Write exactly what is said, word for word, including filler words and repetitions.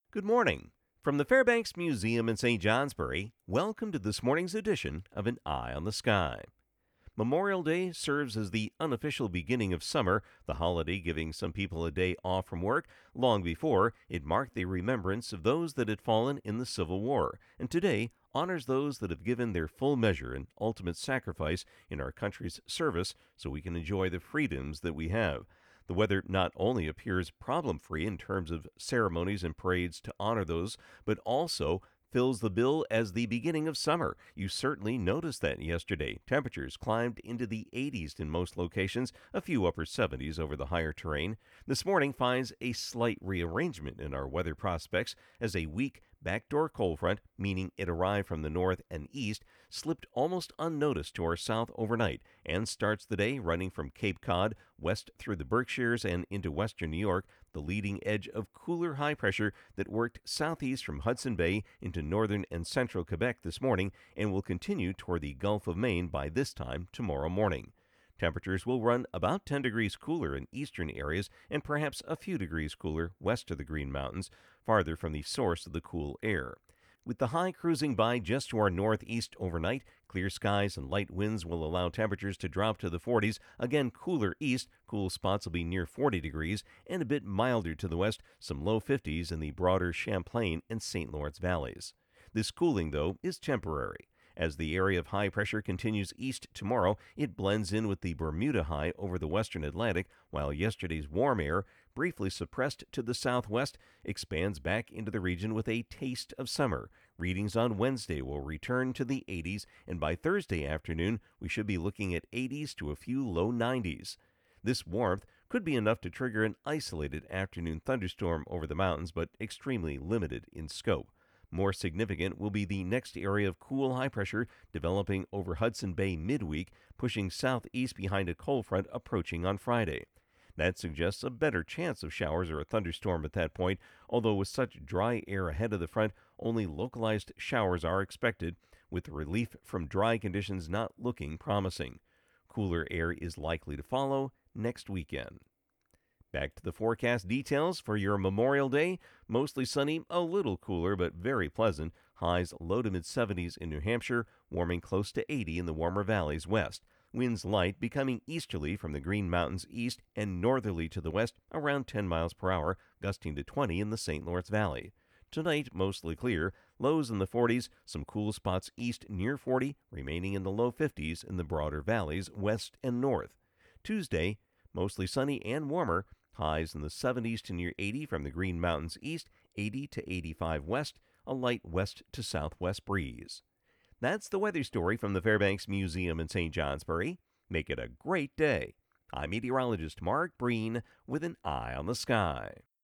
Good morning. From the Fairbanks Museum in Saint Johnsbury, welcome to this morning's edition of An Eye on the Sky. Memorial Day serves as the unofficial beginning of summer, the holiday giving some people a day off from work. Long before, it marked the remembrance of those that had fallen in the Civil War, and today honors those that have given their full measure and ultimate sacrifice in our country's service so we can enjoy the freedoms that we have. The weather not only appears problem free in terms of ceremonies and parades to honor those, but also fills the bill as the beginning of summer. You certainly noticed that yesterday. Temperatures climbed into the eighties in most locations, a few upper seventies over the higher terrain. This morning finds a slight rearrangement in our weather prospects as a weak backdoor cold front, meaning it arrived from the north and east, slipped almost unnoticed to our south overnight and starts the day running from Cape Cod west through the Berkshires and into western New York, the leading edge of cooler high pressure that worked southeast from Hudson Bay into northern and central Quebec this morning and will continue toward the Gulf of Maine by this time tomorrow morning. Temperatures will run about ten degrees cooler in eastern areas and perhaps a few degrees cooler west of the Green Mountains, farther from the source of the cool air. With the high cruising by just to our northeast overnight, clear skies and light winds will allow temperatures to drop to the forties. Again, cooler east, cool spots will be near forty degrees, and a bit milder to the west, some low fifties in the broader Champlain and Saint Lawrence valleys. This cooling, though, is temporary. As the area of high pressure continues east tomorrow, it blends in with the Bermuda high over the western Atlantic, while yesterday's warm air, briefly suppressed to the southwest, expands back into the region with a taste of summer. Readings on Wednesday will return to the eighties, and by Thursday afternoon, we should be looking at eighties to a few low nineties. This warmth could be enough to trigger an isolated afternoon thunderstorm over the mountains, but extremely limited in scope. More significant will be the next area of cool high pressure developing over Hudson Bay midweek, pushing southeast behind a cold front approaching on Friday. That suggests a better chance of showers or a thunderstorm at that point, although with such dry air ahead of the front, only localized showers are expected, with the relief from dry conditions not looking promising. Cooler air is likely to follow next weekend. Back to the forecast details for your Memorial Day. Mostly sunny, a little cooler, but very pleasant. Highs low to mid seventies in New Hampshire, warming close to eighty in the warmer valleys west. Winds light, becoming easterly from the Green Mountains east and northerly to the west, around ten miles per hour, gusting to twenty in the Saint Lawrence Valley. Tonight, mostly clear, lows in the forties, some cool spots east near forty, remaining in the low fifties in the broader valleys west and north. Tuesday, mostly sunny and warmer. Highs in the seventies to near eighty from the Green Mountains east, eighty to eighty-five west, a light west to southwest breeze. That's the weather story from the Fairbanks Museum in Saint Johnsbury. Make it a great day. I'm meteorologist Mark Breen with an eye on the sky.